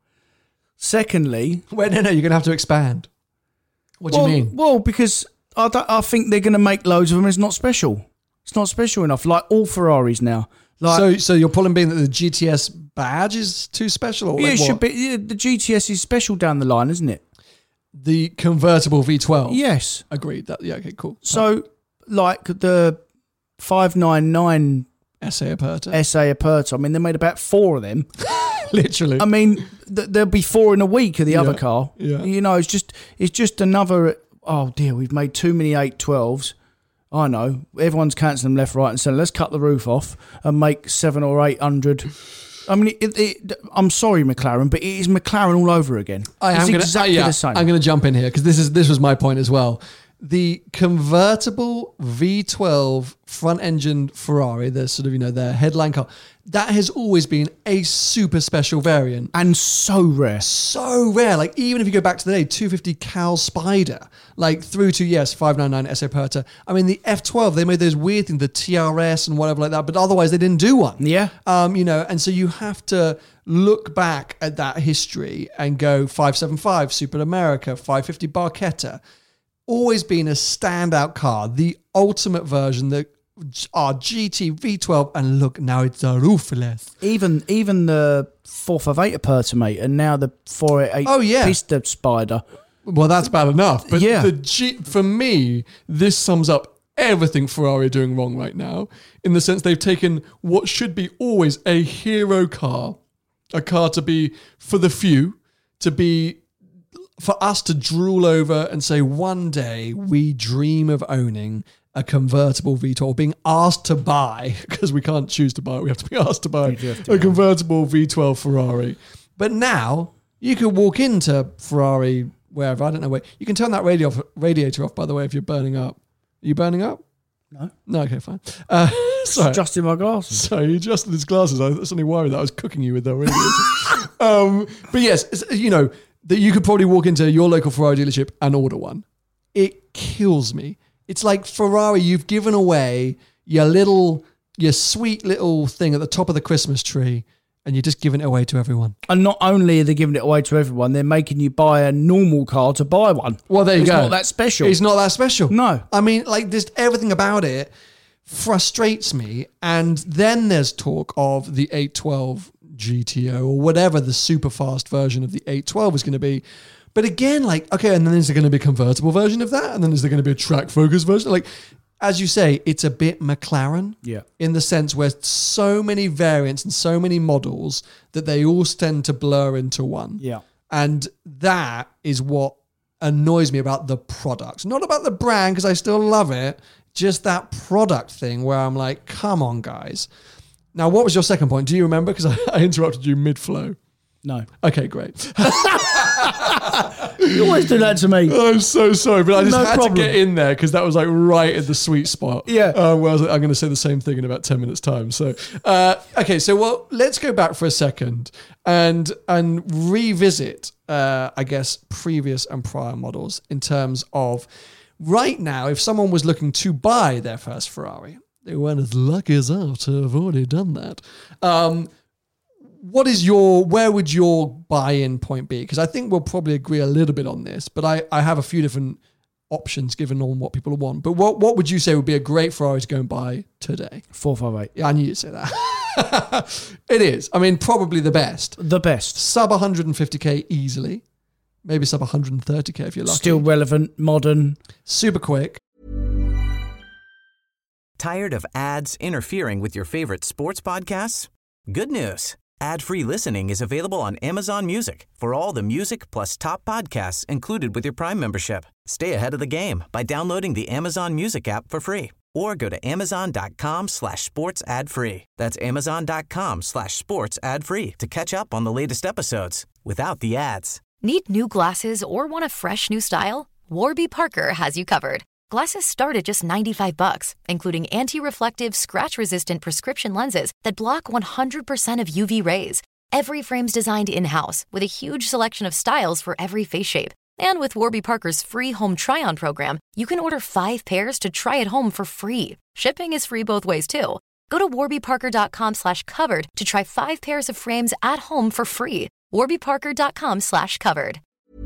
Secondly... Wait, no, you're going to have to expand. What do you mean? Well, because I think they're going to make loads of them. It's not special. It's not special enough, like all Ferraris now. Like, so your problem being that the GTS badge is too special? Or yeah, like it should what? be. Yeah, the GTS is special down the line, isn't it? The convertible V12? Yes. Agreed. Yeah, okay, cool. So, like the 599 SA Aperta. Aperta, I mean, they made about 4 of them. Literally. I mean, there'll be 4 in a week of the other car. Yeah. It's just another. Oh dear, we've made too many 812s. I know. Everyone's cancelling them left, right, and centre. Let's cut the roof off and make 700 or 800. I mean, I'm sorry, McLaren, but it is McLaren all over again. It's exactly the same. I'm going to jump in here because this was my point as well. The convertible V12 front-engined Ferrari, the sort of, their headline car, that has always been a super special variant. And so rare. So rare. Like, even if you go back to the day, 250 Cal Spider, like through to, 599 SA Aperta. I mean, the F12, they made those weird things, the TRS and whatever like that, but otherwise they didn't do one. Yeah. And so you have to look back at that history and go 575 Super America, 550 Barchetta. Always been a standout car, the ultimate version, our GT V12, and look, now it's a roofless. Even the 458 Aperta, mate, and now the 488 Pista Spider. Well, that's bad enough. But yeah. For me, this sums up everything Ferrari are doing wrong right now, in the sense they've taken what should be always a hero car, a car to be for the few, for us to drool over and say, one day we dream of owning a convertible V12, being asked to buy, because we can't choose to buy it, we have to be asked to buy a convertible V12 Ferrari. But now, you could walk into Ferrari, wherever, I don't know where, you can turn that radiator off, by the way, if you're burning up. Are you burning up? No. No, okay, fine. Sorry. Adjusting my glasses. Sorry, you adjusted his glasses. I was suddenly worried that I was cooking you with the radiator. But yes, that you could probably walk into your local Ferrari dealership and order one. It kills me. It's like, Ferrari, you've given away your sweet little thing at the top of the Christmas tree, and you're just giving it away to everyone. And not only are they giving it away to everyone, they're making you buy a normal car to buy one. Well, there you go. It's not that special. It's not that special. No. I mean, like, just everything about it frustrates me. And then there's talk of the 812 GTO or whatever the super fast version of the 812 is going to be. But again, like, okay, and then is there going to be a convertible version of that? And then is there going to be a track focus version? Like, as you say, it's a bit McLaren in the sense where so many variants and so many models that they all tend to blur into one. Yeah. And that is what annoys me about the product. Not about the brand, because I still love it. Just that product thing where I'm like, come on, guys. Now, what was your second point? Do you remember? Because I interrupted you mid-flow. No. Okay, great. You always do that to me. I'm so sorry, but I just had problem. to get in there because that was like right in the sweet spot. Yeah. Well, I was like, I'm going to say the same thing in about 10 minutes' time. So, okay, so well, let's go back for a second and revisit, I guess, previous and prior models in terms of right now, if someone was looking to buy their first Ferrari, they weren't as lucky as us to have already done that. Where would your buy-in point be? Because I think we'll probably agree a little bit on this, but I have a few different options given on what people want. But what would you say would be a great Ferrari to go and buy today? 458. Yeah, I knew you'd say that. It is. I mean, probably the best. The best. Sub 150k easily. Maybe sub 130k if you're lucky. Still relevant, modern. Super quick. Tired of ads interfering with your favorite sports podcasts? Good news. Ad-free listening is available on Amazon Music for all the music plus top podcasts included with your Prime membership. Stay ahead of the game by downloading the Amazon Music app for free or go to amazon.com/sports ad free. That's amazon.com/sports ad free to catch up on the latest episodes without the ads. Need new glasses or want a fresh new style? Warby Parker has you covered. Glasses start at just $95, including anti-reflective, scratch-resistant prescription lenses that block 100% of UV rays. Every frame's designed in-house with a huge selection of styles for every face shape. And with Warby Parker's free home try-on program, you can order 5 pairs to try at home for free. Shipping is free both ways, too. Go to warbyparker.com/covered to try 5 pairs of frames at home for free. warbyparker.com/covered.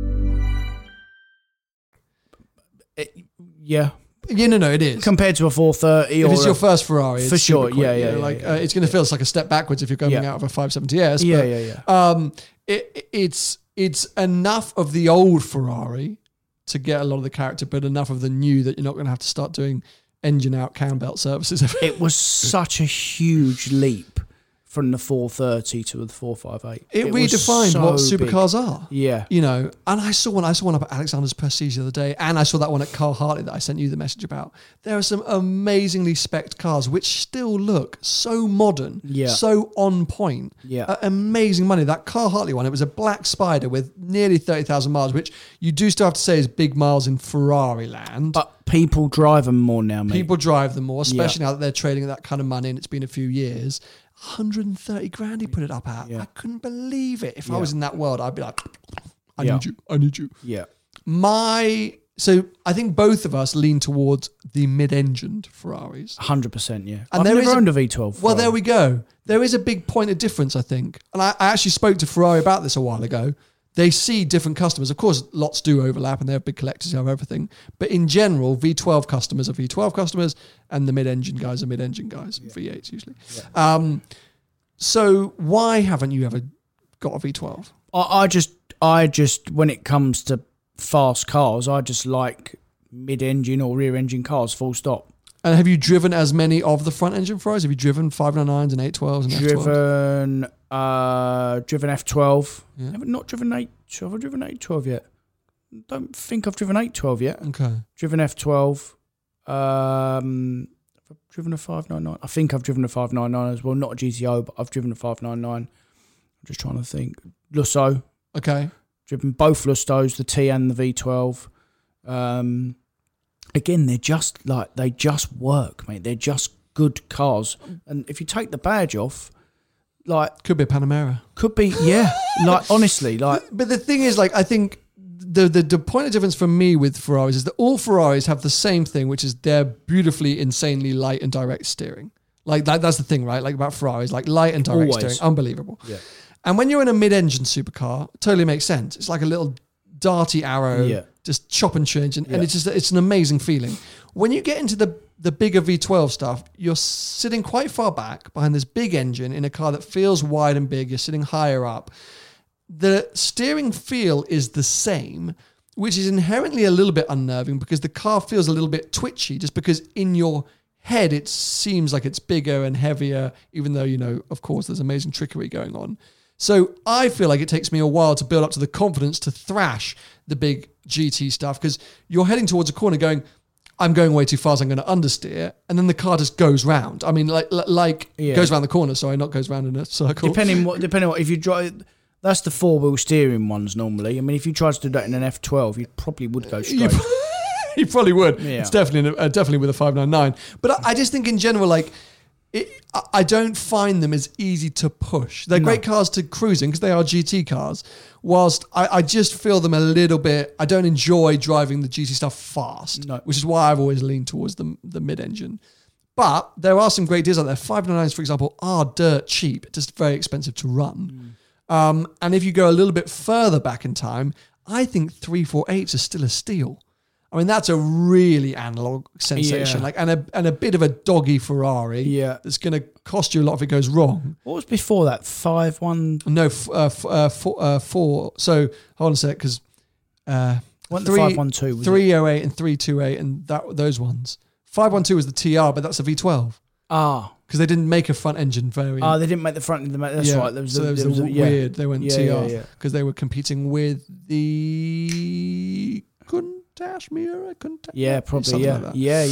Yeah. Yeah, no, it is. Compared to a 430 if or it's your first Ferrari, for it's sure. super quick, Yeah. Like it's going to feel like a step backwards if you're coming out of a 570S. It's enough of the old Ferrari to get a lot of the character, but enough of the new that you're not going to have to start doing engine out cam belt services. It was such a huge leap from the 430 to the 458. It redefined what supercars big. are. Yeah. You know, and I saw one up at Alexander's Prestige the other day, and I saw that one at Carl Hartley that I sent you the message about. There are some amazingly spec'd cars which still look so modern, so on point, at amazing money. That Carl Hartley one, it was a black Spider with nearly 30,000 miles, which you do still have to say is big miles in Ferrari land. But people drive them more now, mate. People drive them more, especially now that they're trading at that kind of money and it's been a few years. 130 grand he put it up at. I couldn't believe it. If I was in that world, I'd be like, I need you. Yeah. So I think both of us lean towards the mid-engined Ferraris. 100%, yeah. And I've never owned a V12 Ferrari. Well, there we go. There is a big point of difference, I think. And I actually spoke to Ferrari about this a while ago. They see different customers. Of course, lots do overlap and they're big collectors who have everything. But in general, V12 customers are V12 customers and the mid-engine guys are mid-engine guys, V8s usually. Yeah. So why haven't you ever got a V12? I just, when it comes to fast cars, I just like mid-engine or rear-engine cars, full stop. And have you driven as many of the front-engine Ferraris? Have you driven 599s and 812s and F12s? Driven F12. Not driven 812. Have I driven 812 yet? Don't think I've driven 812 yet. Okay. Driven F12. I've driven a 599. I think I've driven a 599 as well. Not a GTO, but I've driven a 599. I'm just trying to think. Lusso. Okay. Driven both Lustos, the T and the V12. Again, they just work, mate. They're just good cars. And if you take the badge off, like, could be a Panamera. Could be, yeah. Like, honestly, like. But the thing is, like, I think the point of difference for me with Ferraris is that all Ferraris have the same thing, which is they're beautifully, insanely light and direct steering. Like that's the thing, right? Like about Ferraris, like light and direct steering, unbelievable. Yeah. And when you're in a mid-engine supercar, it totally makes sense. It's like a little darty arrow, just chop and change, and it's an amazing feeling. When you get into the bigger V12 stuff, you're sitting quite far back behind this big engine in a car that feels wide and big. You're sitting higher up. The steering feel is the same, which is inherently a little bit unnerving because the car feels a little bit twitchy just because in your head it seems like it's bigger and heavier, even though, you know, of course, there's amazing trickery going on. So I feel like it takes me a while to build up to the confidence to thrash the big GT stuff, because you're heading towards a corner going, I'm going way too fast, I'm going to understeer, and then the car just goes round. I mean, goes round the corner, sorry, not goes round in a circle. Depending what if you drive, that's the 4-wheel steering ones normally. I mean, if you tried to do that in an F12, you probably would go straight. You probably would. Yeah. It's definitely with a 599. But I just think in general, like, I don't find them as easy to push. They're great cars to cruising because they are GT cars. Whilst I just feel them a little bit, I don't enjoy driving the GT stuff fast, which is why I've always leaned towards the mid-engine. But there are some great deals out there. 599s, for example, are dirt cheap, just very expensive to run. And if you go a little bit further back in time, I think 348s are still a steal. I mean, that's a really analog sensation, and a bit of a doggy Ferrari. Yeah, that's going to cost you a lot if it goes wrong. What was before that? 5.1? No, 4. So hold on a sec, because 512, 308 and 328, and those ones. 512 was the TR, but that's a V12. Because they didn't make a front engine variant. They didn't make the front engine. That's right. There was weird. They went TR because they were competing with the Cashmere, probably, like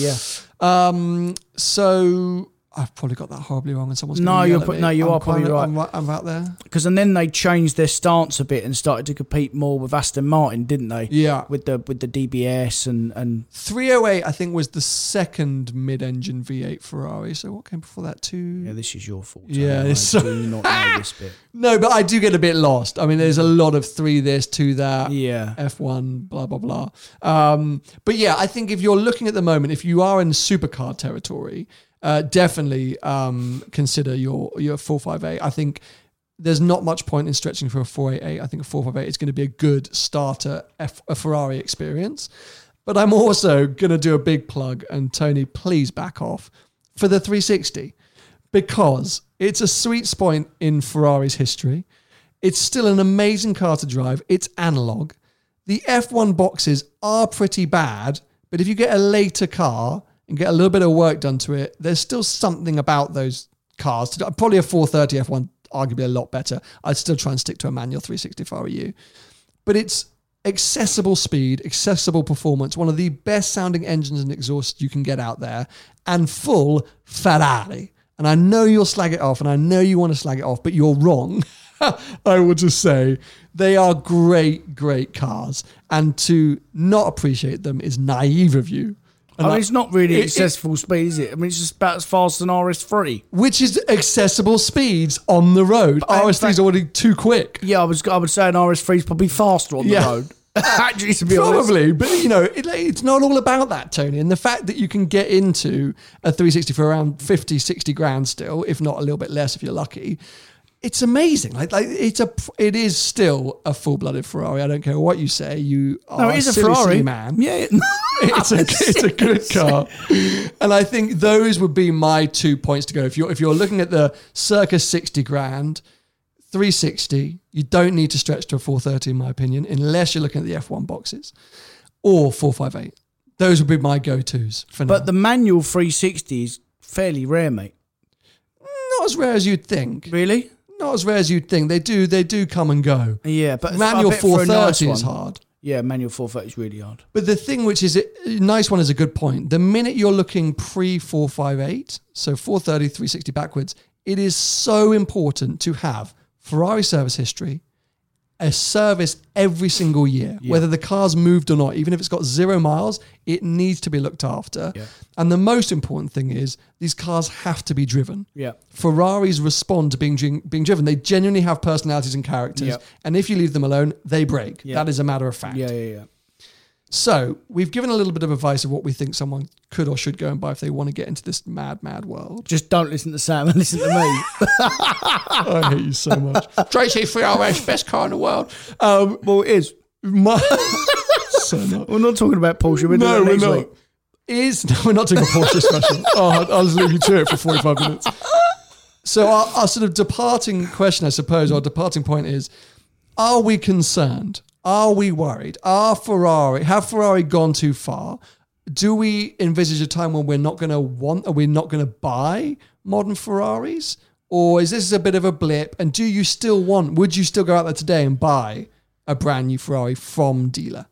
that. So I've probably got that horribly wrong, and someone's you are probably right. I'm out there. Because then they changed their stance a bit and started to compete more with Aston Martin, didn't they? Yeah, with the DBS and 308. I think was the second mid-engine V8 Ferrari. So what came before that too? Yeah, this is your fault. Yeah, I do not know this bit. No, but I do get a bit lost. I mean, there's a lot of 3 this, 2 that. Yeah, F1, blah blah blah. But yeah, I think if you're looking at the moment, if you are in supercar territory. Definitely consider your 458. I think there's not much point in stretching for a 488. I think a 458 is going to be a good starter a Ferrari experience. But I'm also going to do a big plug, and Tony, please back off, for the 360, because it's a sweet spot in Ferrari's history. It's still an amazing car to drive. It's analog. The F1 boxes are pretty bad, but if you get a later car and get a little bit of work done to it, there's still something about those cars. Probably a 430 F1, arguably a lot better. I'd still try and stick to a manual 360 if I were you. But it's accessible speed, accessible performance, one of the best sounding engines and exhausts you can get out there, and full Ferrari. And I know you'll slag it off, and I know you want to slag it off, but you're wrong. I will just say they are great, great cars. And to not appreciate them is naive of you. It's not really accessible speed, is it? I mean, it's just about as fast as an RS3. Which is accessible speeds on the road. RS3 is already too quick. Yeah, I would say an RS3 is probably faster on the road. Actually, to be honest. Probably, but it's not all about that, Tony. And the fact that you can get into a 360 for around 50, 60 grand still, if not a little bit less if you're lucky, it's amazing. It is still a full-blooded Ferrari. I don't care what you say. You are it is a Ferrari, man. Yeah, it's a good car, and I think those would be my 2 points to go. If you're looking at the circa 60 grand 360, you don't need to stretch to a 430 in my opinion, unless you're looking at the F1 boxes or 458. Those would be my go-tos for now. But the manual 360 is fairly rare, mate. Not as rare as you'd think. Really? Not as rare as you'd think. They do come and go. Yeah, but manual 430 is hard. Yeah, manual 430 is really hard. But the thing which is a nice one is a good point. The minute you're looking pre-458, so 430, 360 backwards, it is so important to have Ferrari service history, a service every single year, whether the car's moved or not. Even if it's got 0 miles, it needs to be looked after. Yeah. And the most important thing is these cars have to be driven. Yeah. Ferraris respond to being driven. They genuinely have personalities and characters. Yeah. And if you leave them alone, they break. Yeah. That is a matter of fact. Yeah. So we've given a little bit of advice of what we think someone could or should go and buy if they want to get into this mad world. Just don't listen to Sam and listen to me. I hate you so much. Tracy 3RS, best car in the world. Well, it is. So not. We're not talking about Porsche. We're not. We're not doing a Porsche special. I'll just leave you to it for 45 minutes. So our sort of departing question, I suppose, our departing point is, are we concerned? Are we worried? Have Ferrari gone too far? Do we envisage a time when we're not going to buy modern Ferraris? Or is this a bit of a blip? And would you still go out there today and buy a brand new Ferrari from dealer?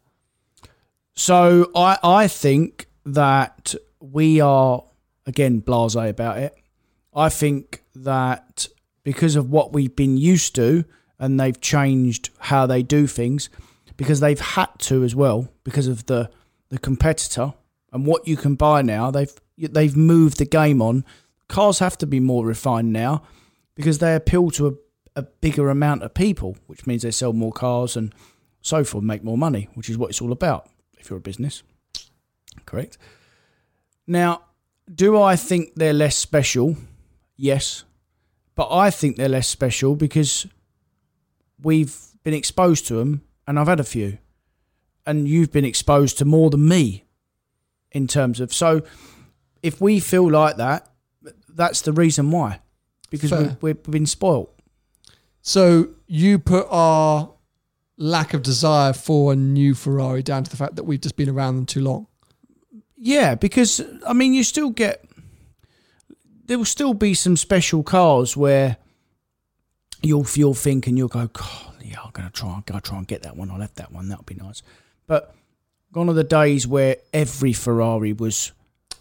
So I think that we are, again, blasé about it. I think that because of what we've been used to, and they've changed how they do things, because they've had to as well, because of the competitor and what you can buy now. They've moved the game on. Cars have to be more refined now because they appeal to a bigger amount of people, which means they sell more cars and so forth, make more money, which is what it's all about if you're a business. Correct. Now, do I think they're less special? Yes. But I think they're less special because we've been exposed to them, and I've had a few. And you've been exposed to more than me in terms of... So if we feel like that, that's the reason why. Because we've been spoilt. So you put our lack of desire for a new Ferrari down to the fact that we've just been around them too long? Yeah, because, I mean, you still get... There will still be some special cars where you'll think and you'll go, God, yeah, I'm going to try and get that one. I'll have that one. That'll be nice. But gone are the days where every Ferrari was...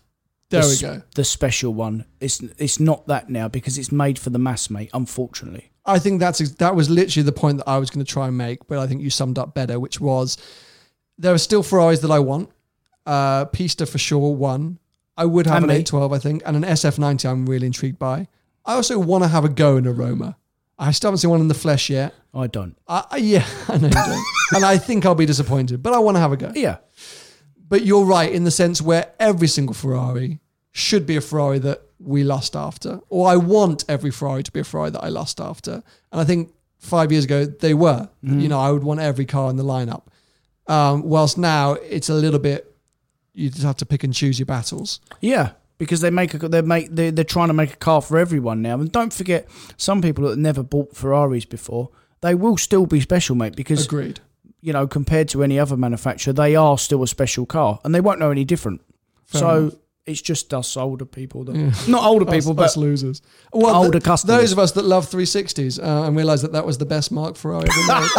the special one. It's not that now because it's made for the mass, mate, unfortunately. I think that was literally the point that I was going to try and make, but I think you summed up better, which was there are still Ferraris that I want. Pista for sure, one. I would have an 812, I think, and an SF90 I'm really intrigued by. I also want to have a go in a Roma. I still haven't seen one in the flesh yet. I don't. Yeah, I know you don't. And I think I'll be disappointed, but I want to have a go. Yeah. But you're right in the sense where every single Ferrari should be a Ferrari that we lust after. Or I want every Ferrari to be a Ferrari that I lust after. And I think 5 years ago they were. Mm-hmm. You know, I would want every car in the lineup. Whilst now it's a little bit, you just have to pick and choose your battles. Yeah, because they're trying to make a car for everyone now. And don't forget, some people that have never bought Ferraris before, they will still be special, mate. Because agreed. You know, compared to any other manufacturer, they are still a special car, and they won't know any different. Fair enough. It's just us older people, not older people, but us losers. Well, older customers. Those of us that love 360s and realise that was the best mark Ferrari ever made.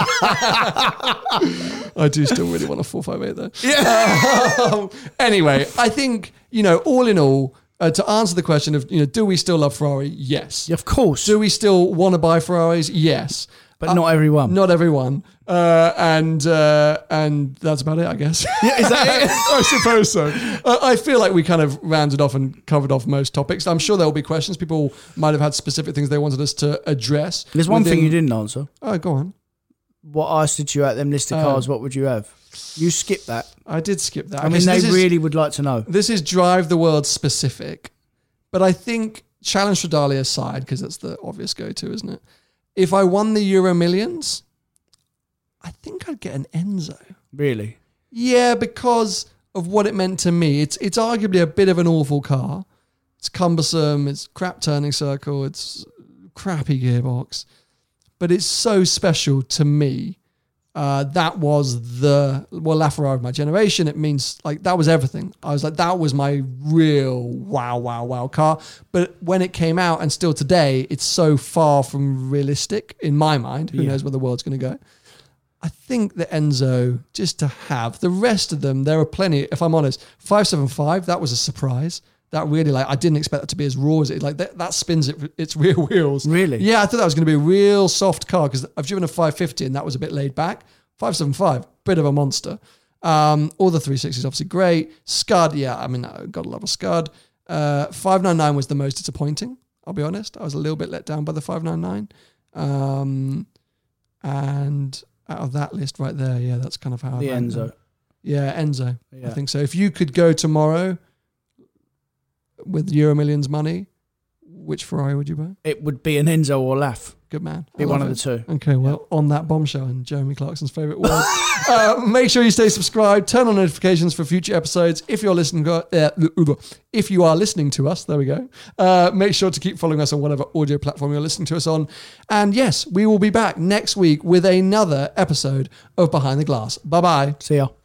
I do still really want a 458 though. Yeah. Anyway, I think, you know, all in all, to answer the question of, you know, do we still love Ferrari? Yes. Yeah, of course. Do we still want to buy Ferraris? Yes. But not everyone. Not everyone. And that's about it, I guess. Yeah, is that it? I suppose so. I feel like we kind of rounded off and covered off most topics. I'm sure there will be questions. People might have had specific things they wanted us to address. There's one thing you didn't answer. Oh, go on. What I said to you at them list of cars, what would you have? You skipped that. I did skip that. I mean, they really would like to know. This is Drive the World specific. But I think, Challenge Stradale aside, because that's the obvious go-to, isn't it? If I won the Euro Millions, I think I'd get an Enzo. Really? Yeah, because of what it meant to me. It's arguably a bit of an awful car. It's cumbersome, it's crap turning circle, it's crappy gearbox. But it's so special to me. That was LaFerrari of my generation. It means, like, that was everything. I was like, that was my real wow car. But when it came out, and still today, it's so far from realistic in my mind. Who knows where the world's going to go? I think the Enzo, just to have. The rest of them, there are plenty. If I'm honest, 575, that was a surprise. That really, like, I didn't expect that to be as raw as it. Like, that spins its rear wheels. Really? Yeah, I thought that was going to be a real soft car because I've driven a 550 and that was a bit laid back. 575, bit of a monster. All the 360s obviously great. Scud, yeah, I mean, gotta love a Scud. 599 was the most disappointing, I'll be honest. I was a little bit let down by the 599. And out of that list right there, yeah, that's kind of how the Enzo. Yeah, Enzo. Yeah. I think so. If you could go tomorrow with Euro Millions money, which Ferrari would you buy? It would be an Enzo or Laf. Good man. Be one of the two. Okay, well, on that bombshell in Jeremy Clarkson's favourite word, make sure you stay subscribed, turn on notifications for future episodes. If you're listening, if you are listening to us, there we go. Make sure to keep following us on whatever audio platform you're listening to us on. And yes, we will be back next week with another episode of Behind the Glass. Bye-bye. See ya.